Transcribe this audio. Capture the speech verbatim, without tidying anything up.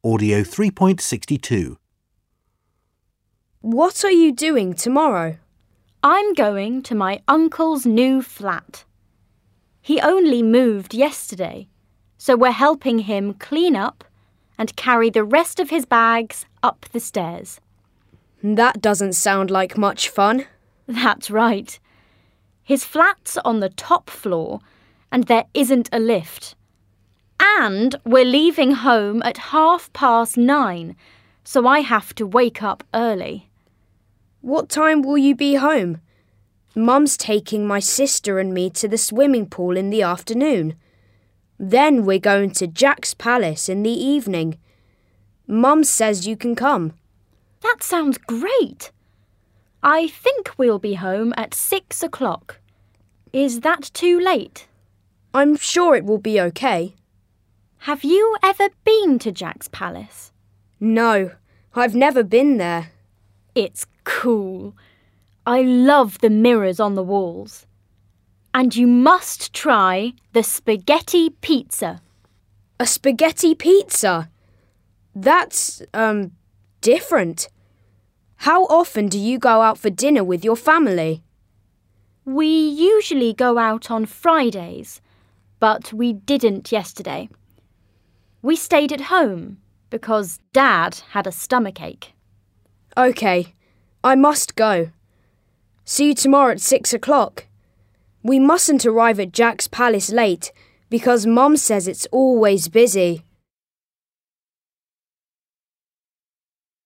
Audio three point six two. What are you doing tomorrow? I'm going to my uncle's new flat. He only moved yesterday, so we're helping him clean up and carry the rest of his bags up the stairs. That doesn't sound like much fun. That's right. His flat's on the top floor and there isn't a lift. And we're leaving home at half past nine, so I have to wake up early. What time will you be home? Mum's taking my sister and me to the swimming pool in the afternoon. Then we're going to Jack's Palace in the evening. Mum says you can come. That sounds great. I think we'll be home at six o'clock. Is that too late? I'm sure it will be okay. Have you ever been to Jack's Palace? No, I've never been there. It's cool. I love the mirrors on the walls. And you must try the spaghetti pizza. A spaghetti pizza? That's, um, different. How often do you go out for dinner with your family? We usually go out on Fridays, but we didn't yesterday. We stayed at home because Dad had a stomachache. OK, I must go. See you tomorrow at six o'clock. We mustn't arrive at Jack's Palace late because Mum says it's always busy.